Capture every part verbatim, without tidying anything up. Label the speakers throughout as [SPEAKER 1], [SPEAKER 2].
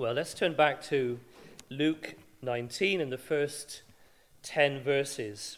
[SPEAKER 1] Well, let's turn back to Luke nineteen and the first ten verses.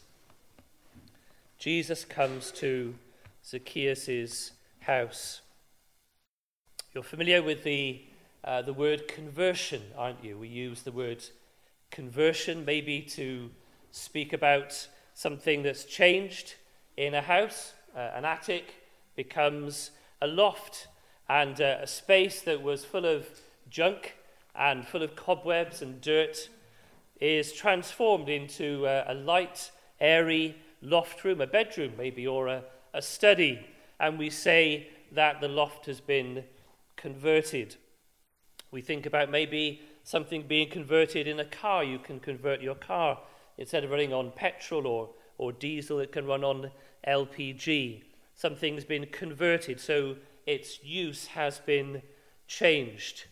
[SPEAKER 1] Jesus comes to Zacchaeus' house. You're familiar with the uh, the word conversion, aren't you? We use the word conversion maybe to speak about something that's changed in a house. Uh, an attic becomes a loft, and uh, a space that was full of junk and full of cobwebs and dirt is transformed into uh, a light, airy loft room, a bedroom maybe, or a, a study, and we say that the loft has been converted. We think about maybe something being converted in a car. You can convert your car. Instead of running on petrol or, or diesel, it can run on L P G. Something's been converted, so its use has been changed.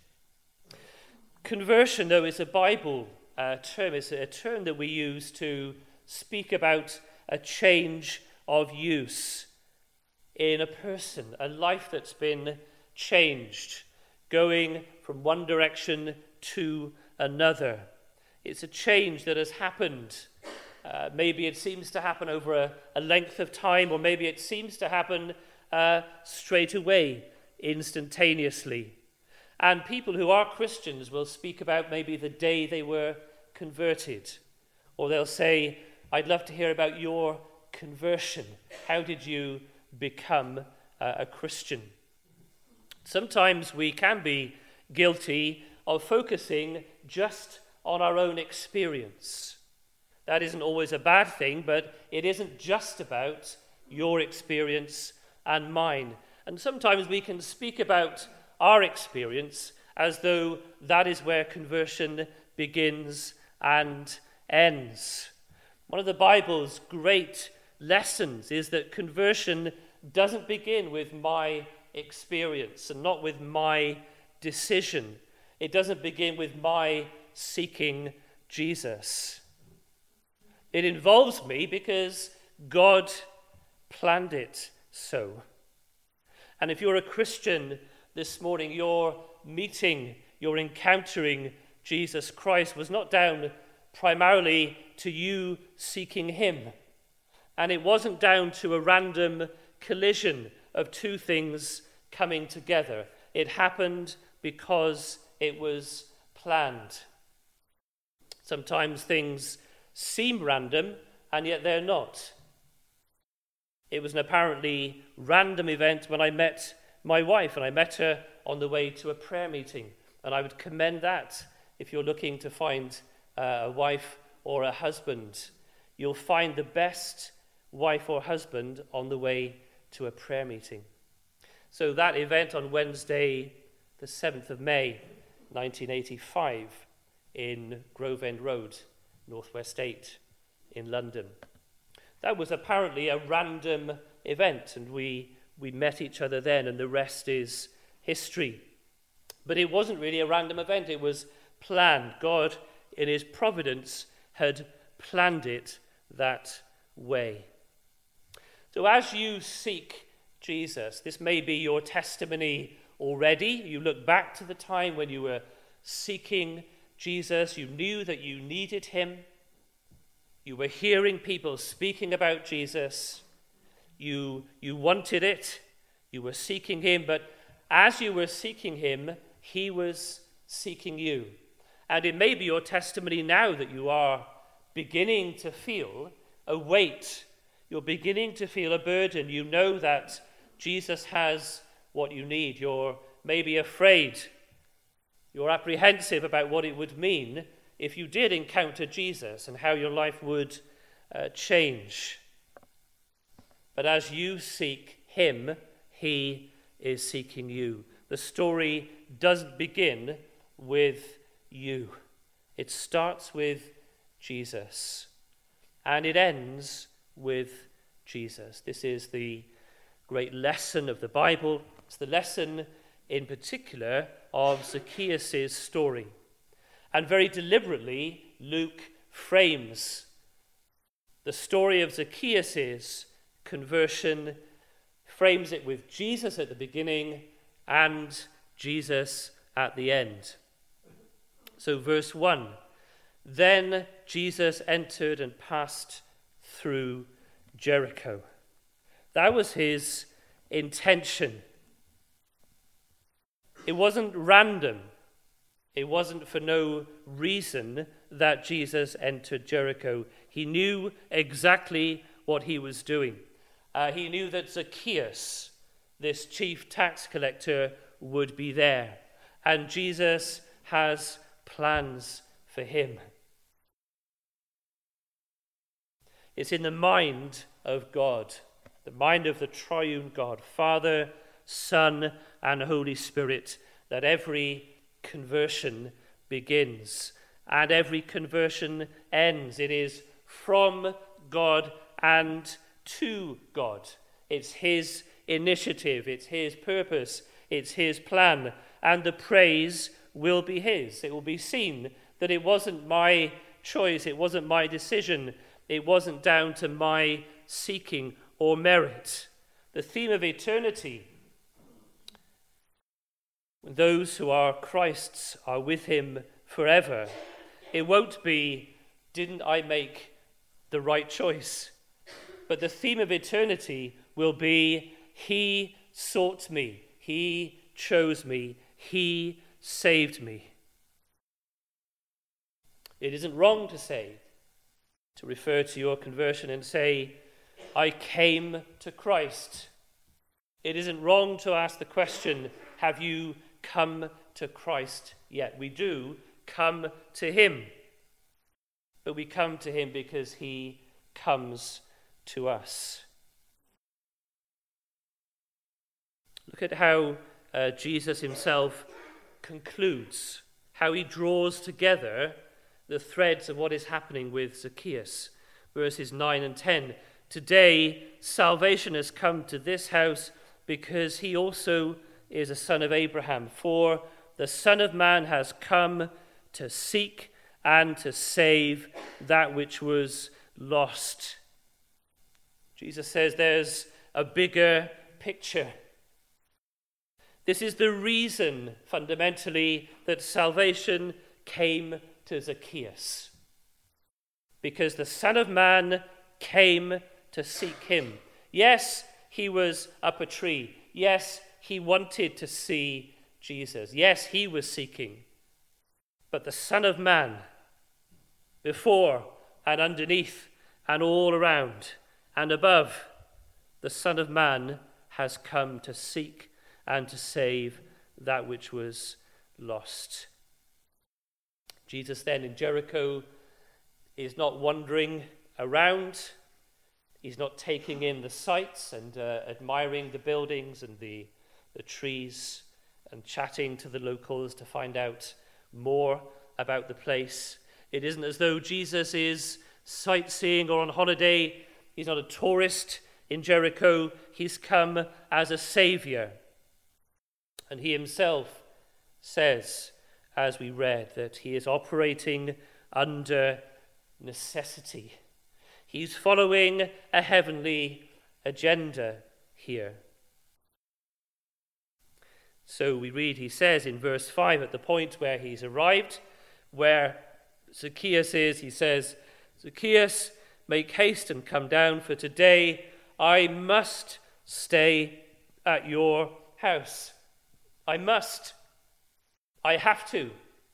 [SPEAKER 1] Conversion, though, is a Bible uh, term. It's a term that we use to speak about a change of use in a person, a life that's been changed, going from one direction to another. It's a change that has happened. Uh, maybe it seems to happen over a, a length of time, or maybe it seems to happen uh, straight away, instantaneously. And people who are Christians will speak about maybe the day they were converted. Or they'll say, I'd love to hear about your conversion. How did you become uh, a Christian? Sometimes we can be guilty of focusing just on our own experience. That isn't always a bad thing, but it isn't just about your experience and mine. And sometimes we can speak about our experience as though that is where conversion begins and ends. One of the Bible's great lessons is that conversion doesn't begin with my experience and not with my decision. It doesn't begin with my seeking Jesus. It involves me because God planned it so. And if you're a Christian this morning, your meeting, your encountering Jesus Christ was not down primarily to you seeking him. And it wasn't down to a random collision of two things coming together. It happened because it was planned. Sometimes things seem random, and yet they're not. It was an apparently random event when I met my wife, and I met her on the way to a prayer meeting. And I would commend that if you're looking to find uh, a wife or a husband. You'll find the best wife or husband on the way to a prayer meeting. So that event on Wednesday, the seventh of May, nineteen eighty-five, in Grove End Road, Northwest eight, in London. That was apparently a random event, and we We met each other then, and the rest is history. But it wasn't really a random event. It was planned. God, in his providence, had planned it that way. So as you seek Jesus, this may be your testimony already. You look back to the time when you were seeking Jesus. You knew that you needed him. You were hearing people speaking about Jesus. You, you wanted it, you were seeking him, but as you were seeking him, he was seeking you. And it may be your testimony now that you are beginning to feel a weight. You're beginning to feel a burden. You know that Jesus has what you need. You're maybe afraid. You're apprehensive about what it would mean if you did encounter Jesus and how your life would uh, change. But as you seek him, he is seeking you. The story doesn't begin with you. It starts with Jesus, and it ends with Jesus. This is the great lesson of the Bible. It's the lesson in particular of Zacchaeus' story. And very deliberately, Luke frames the story of Zacchaeus' conversion, frames it with Jesus at the beginning and Jesus at the end. So verse one, then Jesus entered and passed through Jericho. That was his intention. It wasn't random. It wasn't for no reason that Jesus entered Jericho. He knew exactly what he was doing. Uh, he knew that Zacchaeus, this chief tax collector, would be there. And Jesus has plans for him. It's in the mind of God, the mind of the triune God, Father, Son, and Holy Spirit, that every conversion begins and every conversion ends. It is from God and to God. It's his initiative, it's his purpose, it's his plan, and the praise will be his. It will be seen that it wasn't my choice, it wasn't my decision, it wasn't down to my seeking or merit. The theme of eternity, when those who are Christ's are with him forever, it won't be, didn't I make the right choice? But the theme of eternity will be, he sought me, he chose me, he saved me. It isn't wrong to say, to refer to your conversion and say, I came to Christ. It isn't wrong to ask the question, have you come to Christ yet? We do come to him, but we come to him because he comes to us. Look at how uh, Jesus himself concludes, how he draws together the threads of what is happening with Zacchaeus. Verses nine and ten. Today, salvation has come to this house because he also is a son of Abraham. For the Son of Man has come to seek and to save that which was lost. Jesus says there's a bigger picture. This is the reason, fundamentally, that salvation came to Zacchaeus. Because the Son of Man came to seek him. Yes, he was up a tree. Yes, he wanted to see Jesus. Yes, he was seeking. But the Son of Man, before and underneath and all around and above, the Son of Man has come to seek and to save that which was lost. Jesus then in Jericho is not wandering around. He's not taking in the sights and uh, admiring the buildings and the, the trees and chatting to the locals to find out more about the place. It isn't as though Jesus is sightseeing or on holiday. He's not a tourist in Jericho. He's come as a savior. And he himself says, as we read, that he is operating under necessity. He's following a heavenly agenda here. So we read, he says in verse five, at the point where he's arrived, where Zacchaeus is, he says, Zacchaeus, make haste and come down, for today I must stay at your house. I must. I have to.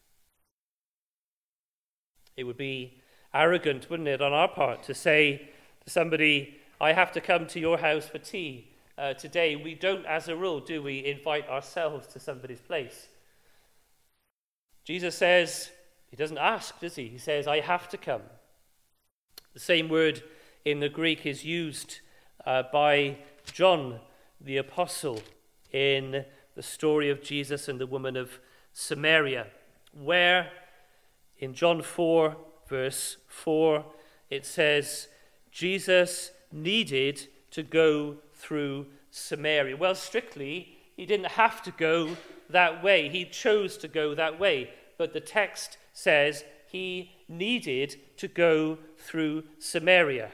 [SPEAKER 1] It would be arrogant, wouldn't it, on our part to say to somebody, I have to come to your house for tea uh, today. We don't, as a rule, do we, invite ourselves to somebody's place. Jesus says, he doesn't ask, does he? He says, I have to come. The same word in the Greek is used uh, by John the Apostle in the story of Jesus and the woman of Samaria, where in John four, verse four, it says, Jesus needed to go through Samaria. Well, strictly, he didn't have to go that way. He chose to go that way. But the text says he needed to go through Samaria.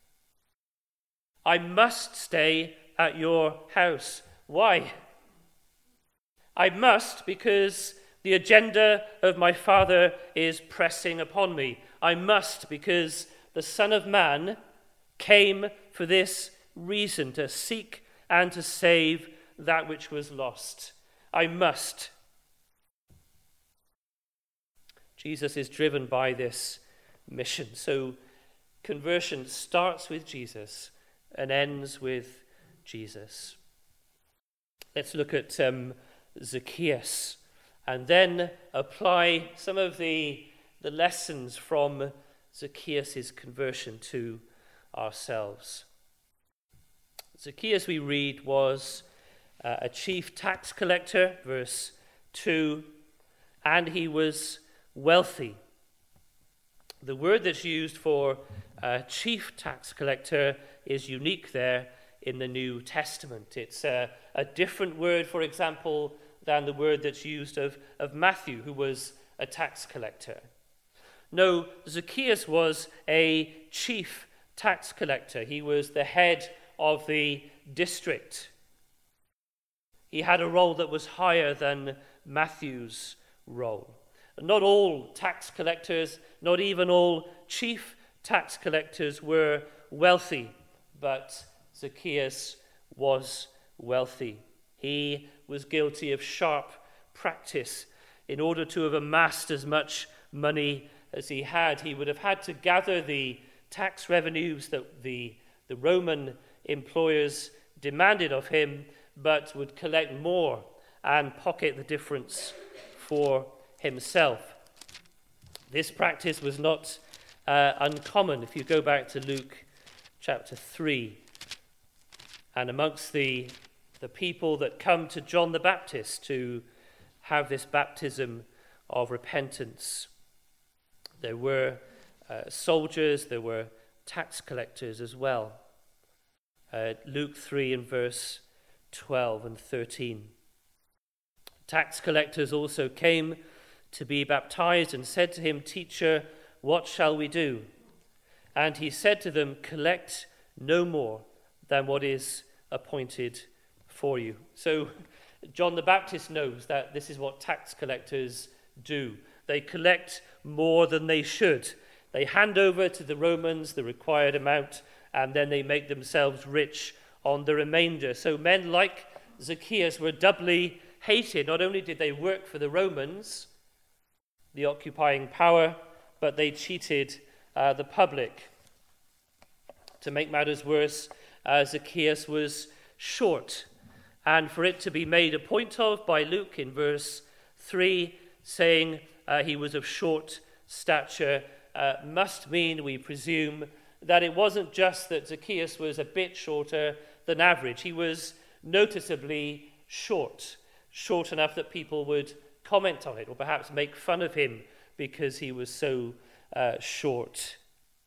[SPEAKER 1] I must stay at your house. Why? I must because The agenda of my Father is pressing upon me. I must, because the Son of Man came for this reason, to seek and to save that which was lost. I must. Jesus is driven by this mission. So conversion starts with Jesus and ends with Jesus. Let's look at um, Zacchaeus and then apply some of the, the lessons from Zacchaeus' conversion to ourselves. Zacchaeus, we read, was uh, a chief tax collector, verse two, and he was wealthy. The word that's used for uh, chief tax collector is unique there in the New Testament. It's a, a different word, for example, than the word that's used of, of Matthew, who was a tax collector. No, Zacchaeus was a chief tax collector. He was the head of the district. He had a role that was higher than Matthew's role. Not all tax collectors, not even all chief tax collectors were wealthy, but Zacchaeus was wealthy. He was guilty of sharp practice. In order to have amassed as much money as he had, he would have had to gather the tax revenues that the, the Roman employers demanded of him, but would collect more and pocket the difference for himself. This practice was not uh, uncommon. If you go back to Luke chapter three, and amongst the, the people that come to John the Baptist to have this baptism of repentance, there were uh, soldiers, there were tax collectors as well. Uh, Luke three and verse twelve and thirteen. Tax collectors also came to be baptized and said to him, "Teacher, what shall we do?" And he said to them, "Collect no more than what is appointed for you." So John the Baptist knows that this is what tax collectors do. They collect more than they should. They hand over to the Romans the required amount, and then they make themselves rich on the remainder. So men like Zacchaeus were doubly hated. Not only did they work for the Romans, the occupying power, but they cheated uh, the public. To make matters worse, uh, Zacchaeus was short, and for it to be made a point of by Luke in verse three, saying uh, he was of short stature, uh, must mean, we presume, that it wasn't just that Zacchaeus was a bit shorter than average. He was noticeably short, short enough that people would comment on it or perhaps make fun of him because he was so uh, short.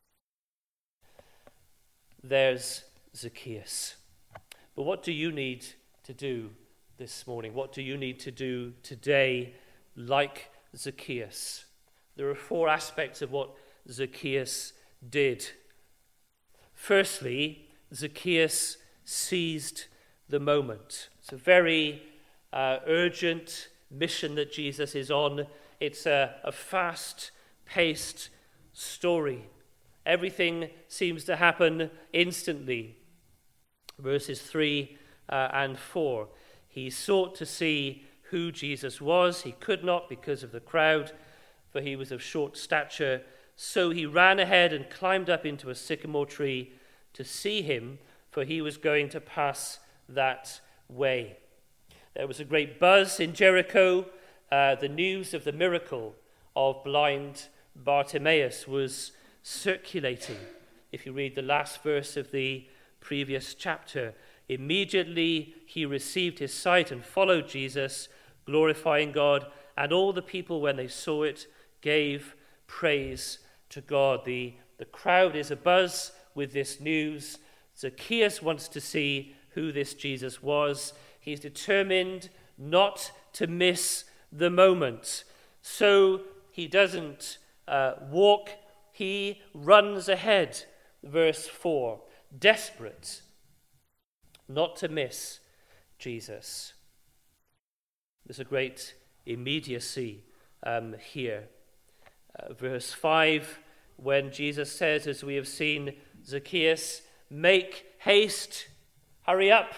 [SPEAKER 1] There's Zacchaeus. But what do you need to do this morning? What do you need to do today like Zacchaeus? There are four aspects of what Zacchaeus did. Firstly, Zacchaeus seized the moment. It's a very uh, urgent mission that Jesus is on. It's a, a fast-paced story. Everything seems to happen instantly. Verses three uh, and four. He sought to see who Jesus was. He could not because of the crowd, for he was of short stature. So he ran ahead and climbed up into a sycamore tree to see him, for he was going to pass that way. There was a great buzz in Jericho. Uh, the news of the miracle of blind Bartimaeus was circulating. If you read the last verse of the previous chapter, immediately he received his sight and followed Jesus, glorifying God, and all the people, when they saw it, gave praise to God. The, the crowd is abuzz with this news. Zacchaeus wants to see who this Jesus was. He's determined not to miss the moment. So he doesn't uh, walk, he runs ahead. Verse four, desperate not to miss Jesus. There's a great immediacy um, here. Uh, verse five, when Jesus says, as we have seen, Zacchaeus, make haste, hurry up.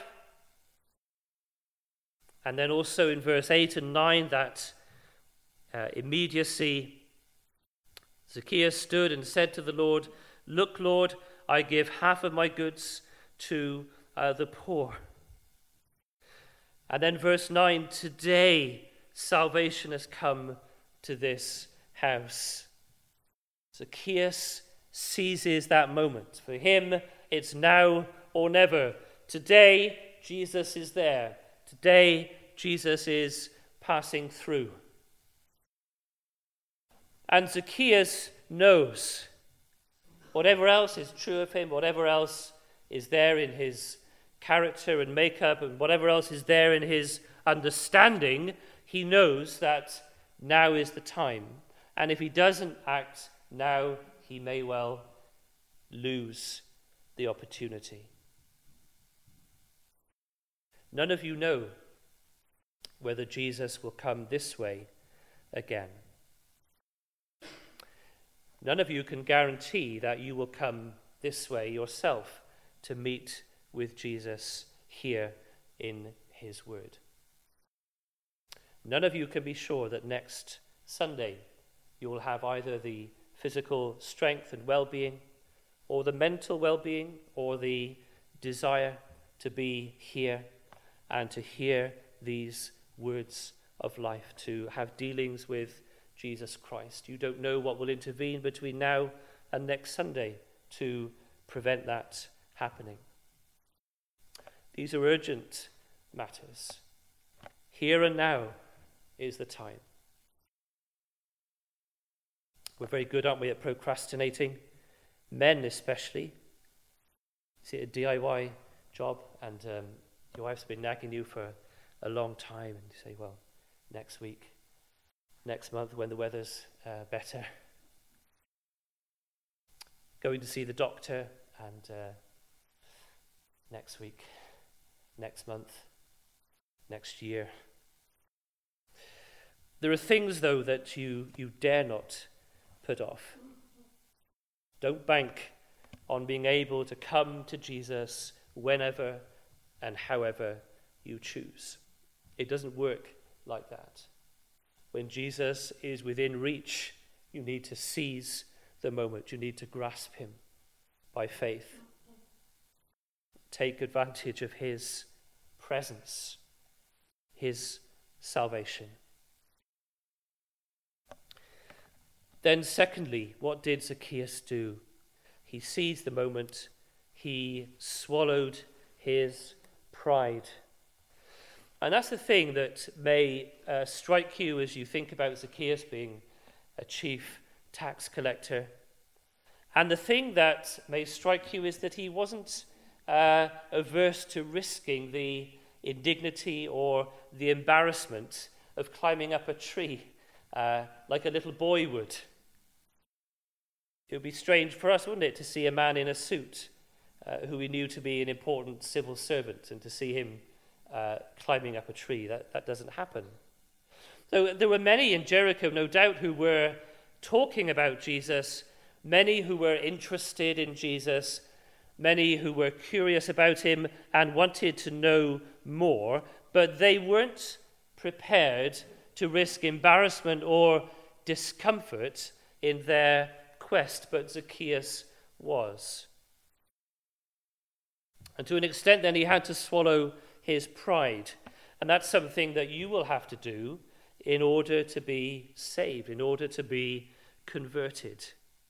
[SPEAKER 1] And then also in verse eight and nine, that uh, immediacy, Zacchaeus stood and said to the Lord, look, Lord, I give half of my goods to uh, the poor. And then verse nine, today salvation has come to this house. Zacchaeus seizes that moment. For him, it's now or never. Today, Jesus is there. Today, Jesus is passing through. And Zacchaeus knows whatever else is true of him, whatever else is there in his character and makeup, and whatever else is there in his understanding, he knows that now is the time. And if he doesn't act now, he may well lose the opportunity. None of you know whether Jesus will come this way again. None of you can guarantee that you will come this way yourself to meet with Jesus here in his word. None of you can be sure that next Sunday you will have either the physical strength and well-being, or the mental well-being, or the desire to be here and to hear these words of life, to have dealings with Jesus Christ. You don't know what will intervene between now and next Sunday to prevent that happening. These are urgent matters. Here and now is the time. We're very good, aren't we, at procrastinating? Men especially. Is it a D I Y job? And um, your wife's been nagging you for a long time, and you say, well, next week, next month when the weather's uh, better. Going to see the doctor, and uh, next week, next month, next year. There are things, though, that you, you dare not put off. Don't bank on being able to come to Jesus whenever and however you choose. It doesn't work like that. When Jesus is within reach, you need to seize the moment. You need to grasp him by faith. Take advantage of his presence, his salvation. Then secondly, what did Zacchaeus do? He seized the moment. He swallowed his pride. And that's the thing that may uh, strike you as you think about Zacchaeus being a chief tax collector. And the thing that may strike you is that he wasn't uh, averse to risking the indignity or the embarrassment of climbing up a tree uh, like a little boy would. It would be strange for us, wouldn't it, to see a man in a suit uh, who we knew to be an important civil servant, and to see him uh, climbing up a tree. That, that doesn't happen. So there were many in Jericho, no doubt, who were talking about Jesus, many who were interested in Jesus, many who were curious about him and wanted to know more, but they weren't prepared to risk embarrassment or discomfort in their quest, but Zacchaeus was. And to an extent, then, he had to swallow his pride. And that's something that you will have to do in order to be saved, in order to be converted.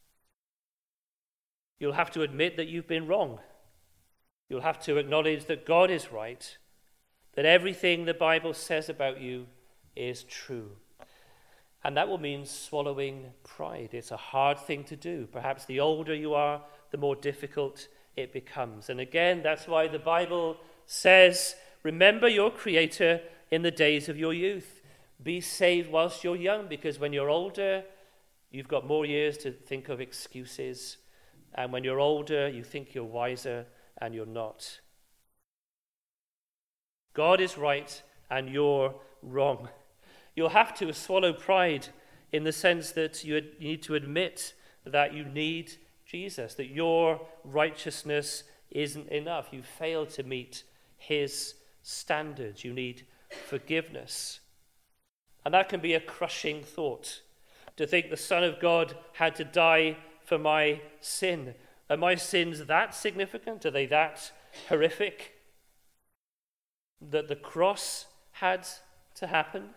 [SPEAKER 1] You'll have to admit that you've been wrong. You'll have to acknowledge that God is right, that everything the Bible says about you is true. And that will mean swallowing pride. It's a hard thing to do. Perhaps the older you are, the more difficult it becomes. And again, that's why the Bible says, remember your Creator in the days of your youth. Be saved whilst you're young, because when you're older, you've got more years to think of excuses. And when you're older, you think you're wiser, and you're not. God is right, and you're wrong. You'll have to swallow pride in the sense that you need to admit that you need Jesus, that your righteousness isn't enough. You fail to meet his standards. You need forgiveness. And that can be a crushing thought, to think the Son of God had to die for my sin. Are my sins that significant? Are they that horrific that the cross had to happen?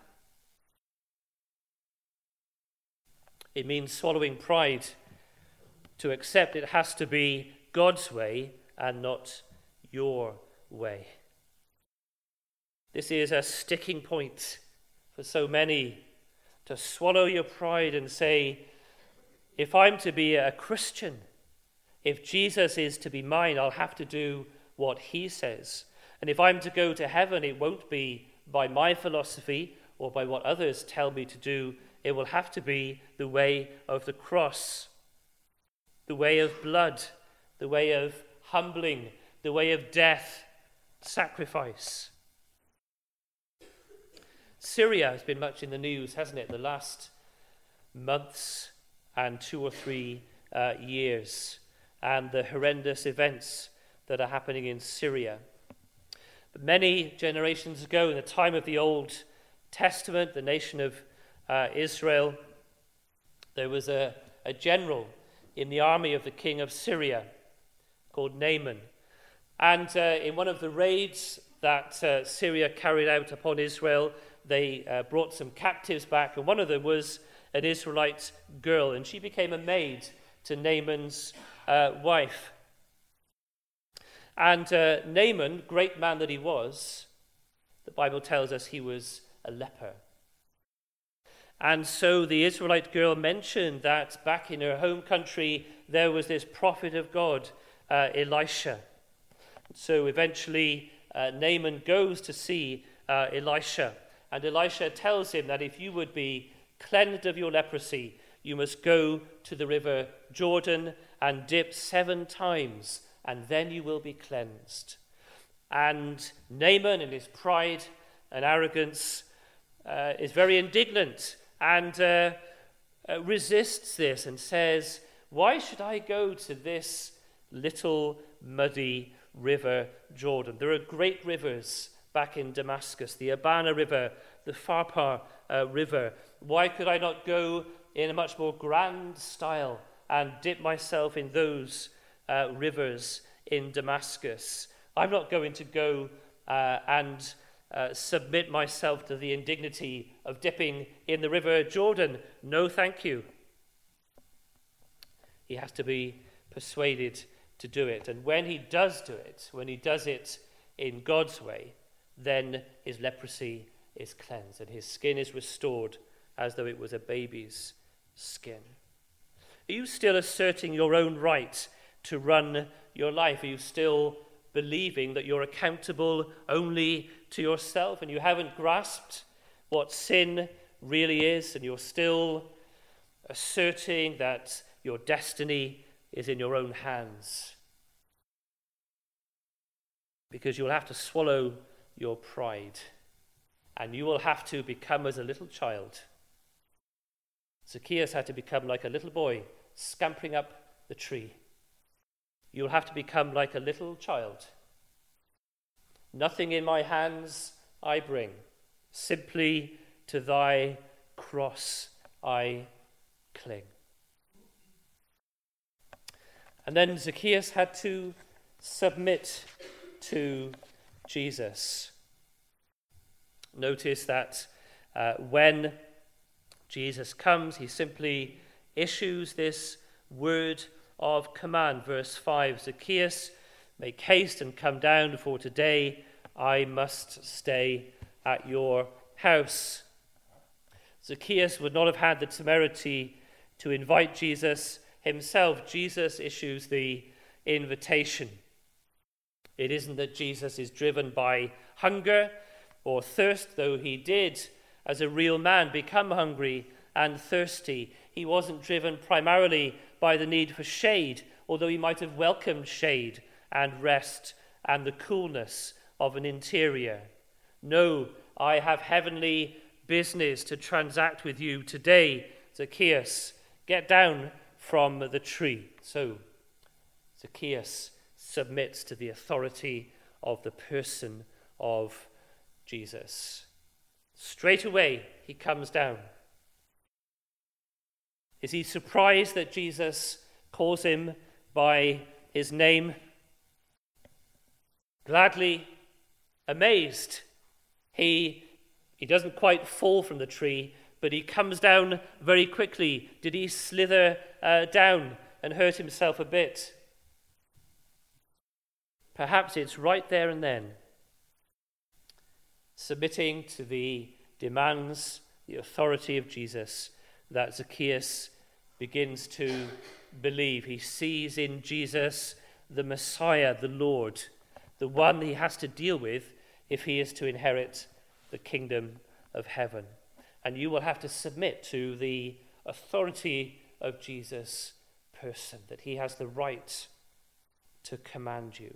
[SPEAKER 1] It means swallowing pride to accept it has to be God's way and not your way. This is a sticking point for so many, to swallow your pride and say, if I'm to be a Christian, if Jesus is to be mine, I'll have to do what he says. And if I'm to go to heaven, it won't be by my philosophy or by what others tell me to do. It will have to be the way of the cross, the way of blood, the way of humbling, the way of death, sacrifice. Syria has been much in the news, hasn't it, the last months and two or three uh, years, and the horrendous events that are happening in Syria. But many generations ago, in the time of the Old Testament, the nation of uh, Israel, there was a, a general in the army of the king of Syria called Naaman. And uh, in one of the raids that uh, Syria carried out upon Israel, they uh, brought some captives back, and one of them was an Israelite girl, and she became a maid to Naaman's uh, wife. And uh, Naaman, great man that he was, the Bible tells us he was a leper. And so the Israelite girl mentioned that back in her home country there was this prophet of God, uh, Elisha. So eventually uh, Naaman goes to see uh, Elisha. And Elisha tells him that if you would be cleansed of your leprosy, you must go to the river Jordan and dip seven times, and then you will be cleansed. And Naaman, in his pride and arrogance, uh, is very indignant and uh, uh, resists this and says, why should I go to this little muddy river Jordan? There are great rivers back in Damascus, the Abana River, the Pharpar uh, River. Why could I not go in a much more grand style and dip myself in those uh, rivers in Damascus? I'm not going to go uh, and uh, submit myself to the indignity of dipping in the river Jordan. No, thank you. He has to be persuaded to do it. And when he does do it, when he does it in God's way, then his leprosy is cleansed and his skin is restored as though it was a baby's skin. Are you still asserting your own right to run your life? Are you still believing that you're accountable only to yourself and you haven't grasped what sin really is, and you're still asserting that your destiny is in your own hands? Because you'll have to swallow your pride, and you will have to become as a little child. Zacchaeus had to become like a little boy scampering up the tree. You'll have to become like a little child. Nothing in my hands I bring, simply to thy cross I cling. And then Zacchaeus had to submit to Jesus. Notice that uh, when Jesus comes, he simply issues this word of command. Verse five, Zacchaeus, make haste and come down, for today I must stay at your house. Zacchaeus would not have had the temerity to invite Jesus himself. Jesus issues the invitation. It isn't that Jesus is driven by hunger or thirst, though he did, as a real man, become hungry and thirsty. He wasn't driven primarily by the need for shade, although he might have welcomed shade and rest and the coolness of an interior. No, I have heavenly business to transact with you today, Zacchaeus. Get down from the tree. So Zacchaeus submits to the authority of the person of Jesus. Straight away, he comes down. Is he surprised that Jesus calls him by his name? Gladly amazed. He, he doesn't quite fall from the tree, but he comes down very quickly. Did he slither uh, down and hurt himself a bit? Perhaps it's right there and then, submitting to the demands, the authority of Jesus, that Zacchaeus begins to believe. He sees in Jesus the Messiah, the Lord, the one he has to deal with if he is to inherit the kingdom of heaven. And you will have to submit to the authority of Jesus' person, that he has the right to command you.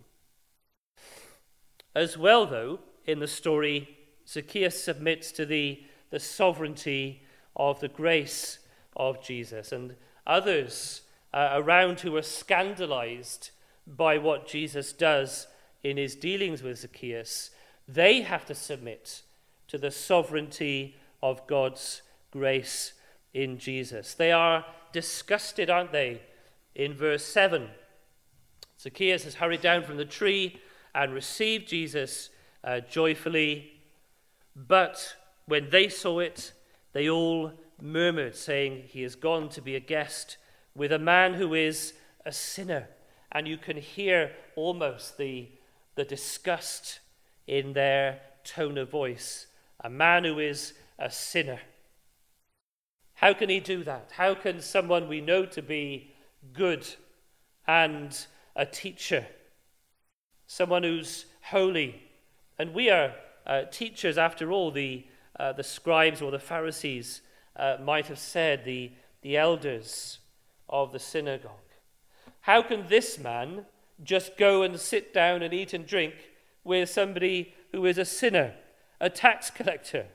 [SPEAKER 1] As well, though, in the story, Zacchaeus submits to the, the sovereignty of the grace of Jesus. And others uh, around who are scandalized by what Jesus does in his dealings with Zacchaeus, they have to submit to the sovereignty of God's grace in Jesus. They are disgusted, aren't they? In verse seven, Zacchaeus has hurried down from the tree and received Jesus uh, joyfully. But when they saw it, they all murmured, saying, he has gone to be a guest with a man who is a sinner. And you can hear almost the, the disgust in their tone of voice. A man who is a sinner. How can he do that? How can someone we know to be good and a teacher, someone who's holy, and we are uh, teachers after all, the uh, the scribes or the Pharisees uh, might have said, the, the elders of the synagogue. How can this man just go and sit down and eat and drink with somebody who is a sinner, a tax collector?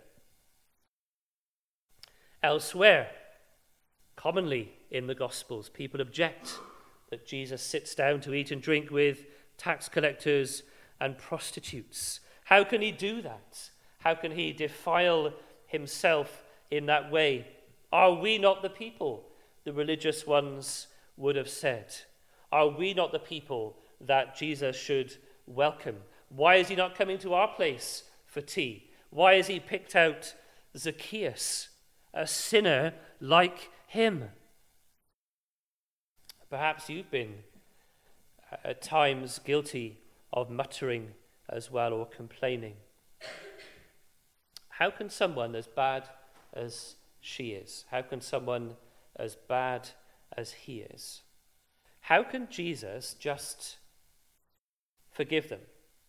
[SPEAKER 1] Elsewhere, commonly in the Gospels, people object that Jesus sits down to eat and drink with tax collectors and prostitutes. How can he do that? How can he defile himself in that way? Are we not the people, the religious ones would have said? Are we not the people that Jesus should welcome? Why is he not coming to our place for tea? Why has he picked out Zacchaeus, a sinner like him? Perhaps you've been at times guilty of muttering as well, or complaining. How can someone as bad as she is, how can someone as bad as he is, how can Jesus just forgive them?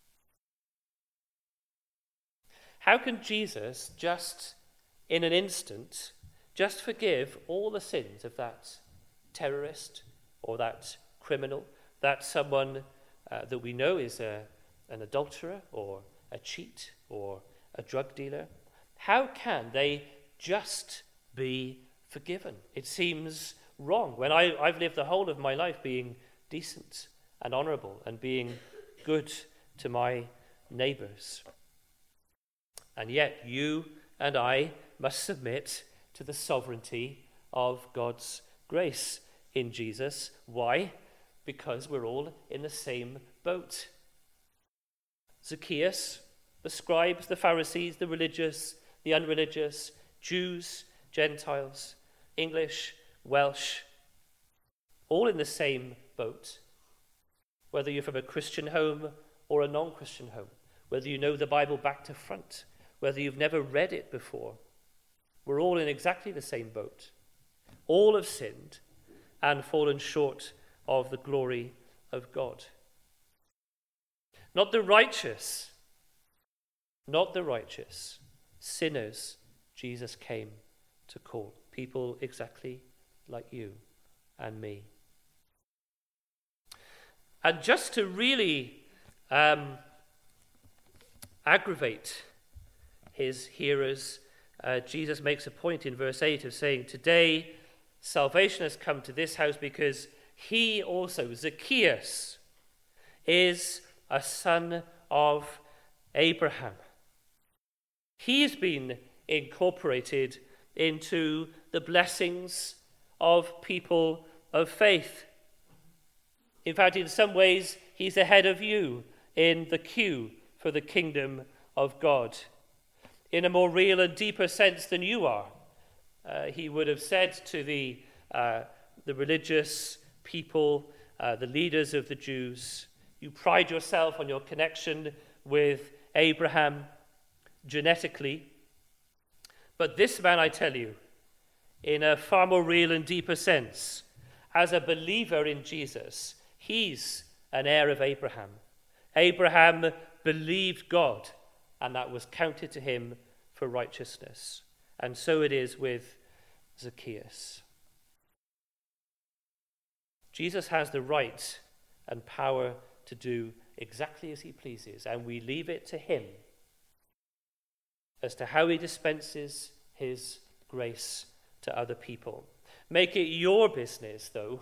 [SPEAKER 1] How can Jesus just, in an instant, just forgive all the sins of that terrorist or that criminal, that someone uh, that we know is a, an adulterer or a cheat or a drug dealer? How can they just be forgiven? It seems wrong. When I, I've lived the whole of my life being decent and honorable and being good to my neighbors. And yet you and I must submit to the sovereignty of God's grace in Jesus. Why? Because we're all in the same boat. Zacchaeus, the scribes, the Pharisees, the religious, the unreligious, Jews, Gentiles, English, Welsh, all in the same boat. Whether you're from a Christian home or a non-Christian home, whether you know the Bible back to front, whether you've never read it before, we're all in exactly the same boat. All have sinned and fallen short of the glory of God. Not the righteous, not the righteous, sinners Jesus came to call. People exactly like you and me. And just to really um, aggravate his hearers uh, Jesus makes a point in verse eight of saying, today salvation has come to this house because he also, Zacchaeus, is a son of Abraham. He's been incorporated into the blessings of people of faith. In fact, in some ways, he's ahead of you in the queue for the kingdom of God, in a more real and deeper sense than you are. Uh, he would have said to the, uh, the religious people, uh, the leaders of the Jews, you pride yourself on your connection with Abraham genetically, but this man, I tell you, in a far more real and deeper sense, as a believer in Jesus, he's an heir of Abraham. Abraham believed God, and that was counted to him for righteousness. And so it is with Zacchaeus. Jesus has the right and power to do exactly as he pleases, and we leave it to him as to how he dispenses his grace to other people. Make it your business, though,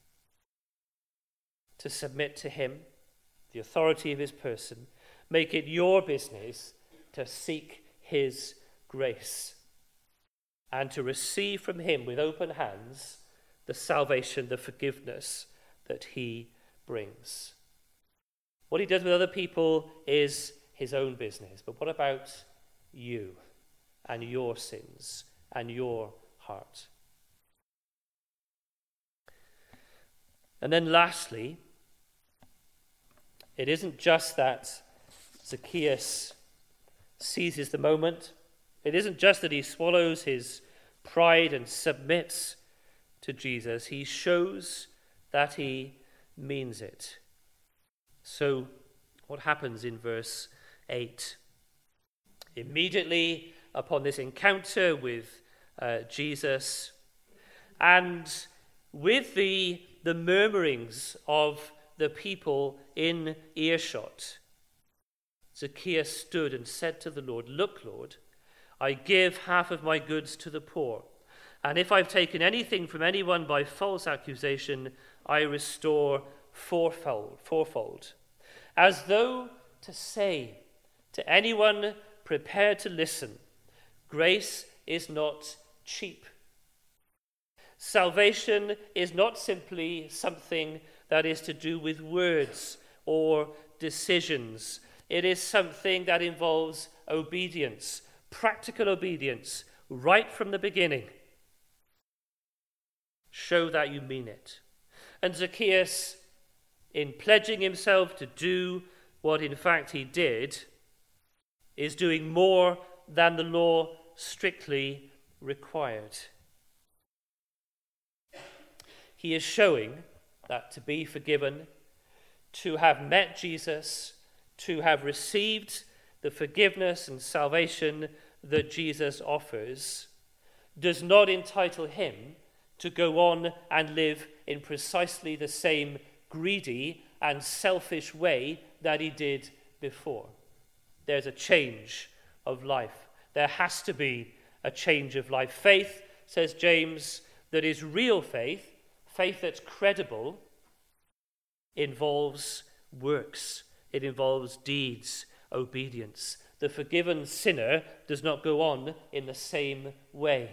[SPEAKER 1] to submit to him, the authority of his person. Make it your business to seek his grace and to receive from him with open hands the salvation, the forgiveness that he brings. What he does with other people is his own business. But what about you and your sins and your heart? And then lastly, it isn't just that Zacchaeus seizes the moment. It isn't just that he swallows his pride and submits to Jesus. He shows that he means it. So what happens in verse eight? Immediately upon this encounter with uh, Jesus, and with the, the murmurings of the people in earshot, Zacchaeus stood and said to the Lord, "Look, Lord, I give half of my goods to the poor, and if I've taken anything from anyone by false accusation, I restore fourfold." fourfold. As though to say to anyone prepared to listen, grace is not cheap. Salvation is not simply something that is to do with words or decisions. It is something that involves obedience, practical obedience, right from the beginning. Show that you mean it. And Zacchaeus, in pledging himself to do what in fact he did, is doing more than the law strictly required. He is showing that to be forgiven, to have met Jesus, to have received the forgiveness and salvation that Jesus offers, does not entitle him to go on and live in precisely the same greedy and selfish way that he did before. There's a change of life. There has to be a change of life. Faith, says James, that is real faith, faith that's credible, involves works. It involves deeds, obedience. The forgiven sinner does not go on in the same way.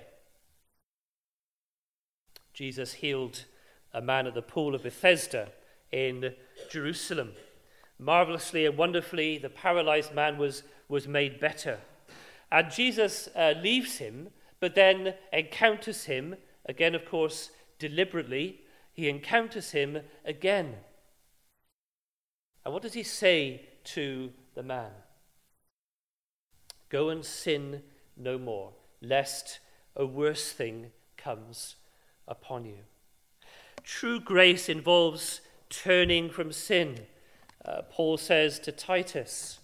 [SPEAKER 1] Jesus healed a man at the pool of Bethesda in Jerusalem. Marvelously and wonderfully, the paralyzed man was, was made better. And Jesus uh, leaves him, but then encounters him, again, of course, deliberately. He encounters him again. And what does he say to the man? Go and sin no more, lest a worse thing comes upon you. True grace involves turning from sin. Uh, Paul says to Titus,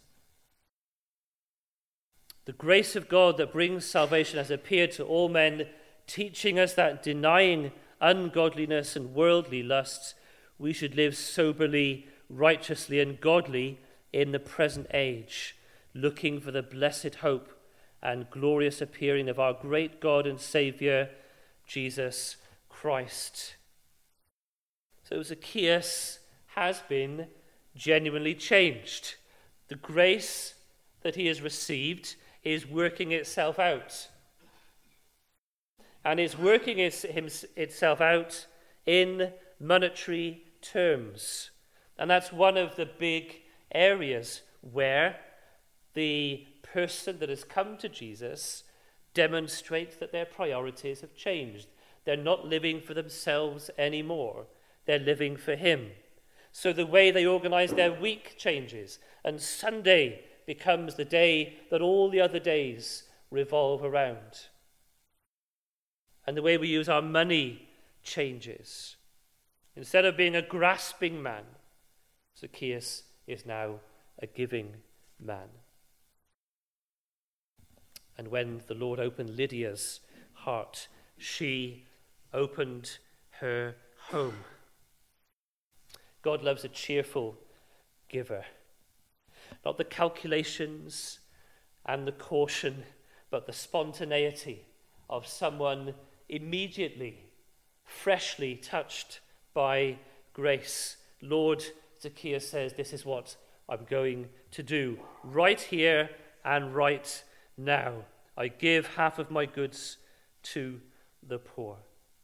[SPEAKER 1] the grace of God that brings salvation has appeared to all men, teaching us that denying ungodliness and worldly lusts, we should live soberly, righteously, and godly in the present age, looking for the blessed hope and glorious appearing of our great God and Saviour, Jesus Christ. So Zacchaeus has been genuinely changed. The grace that he has received is working itself out. And is working its, itself out in monetary terms. And that's one of the big areas where the person that has come to Jesus demonstrates that their priorities have changed. They're not living for themselves anymore. They're living for him. So the way they organize their week changes, and Sunday becomes the day that all the other days revolve around. And the way we use our money changes. Instead of being a grasping man, Zacchaeus is now a giving man. And when the Lord opened Lydia's heart, she opened her home. God loves a cheerful giver. Not the calculations and the caution, but the spontaneity of someone immediately, freshly touched by grace. Lord, Zacchaeus says, this is what I'm going to do right here and right now. I give half of my goods to the poor.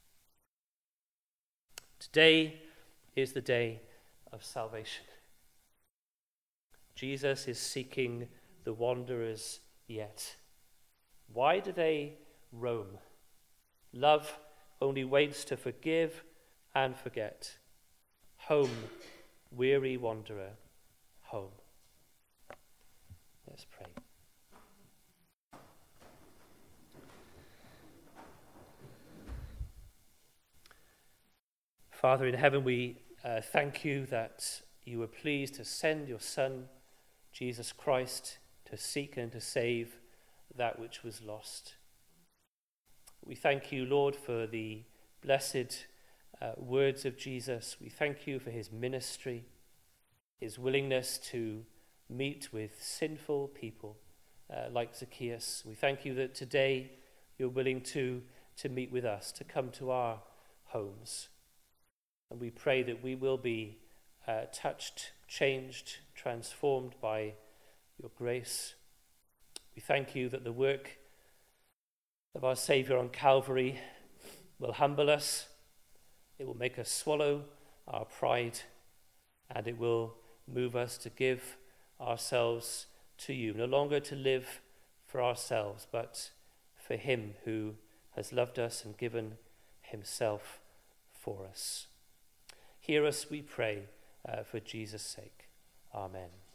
[SPEAKER 1] Today is the day of salvation. Jesus is seeking the wanderers yet. Why do they roam? Love only waits to forgive and forget. Home, weary wanderer, home. Let's pray. Father in heaven, we uh, thank you that you were pleased to send your Son, Jesus Christ, to seek and to save that which was lost. We thank you, Lord, for the blessed uh, words of Jesus. We thank you for his ministry, his willingness to meet with sinful people uh, like Zacchaeus. We thank you that today you're willing to, to meet with us, to come to our homes. And we pray that we will be uh, touched, changed, transformed by your grace. We thank you that the work of our Saviour on Calvary will humble us, it will make us swallow our pride, and it will move us to give ourselves to you, no longer to live for ourselves, but for him who has loved us and given himself for us. Hear us, we pray, uh, for Jesus' sake. Amen.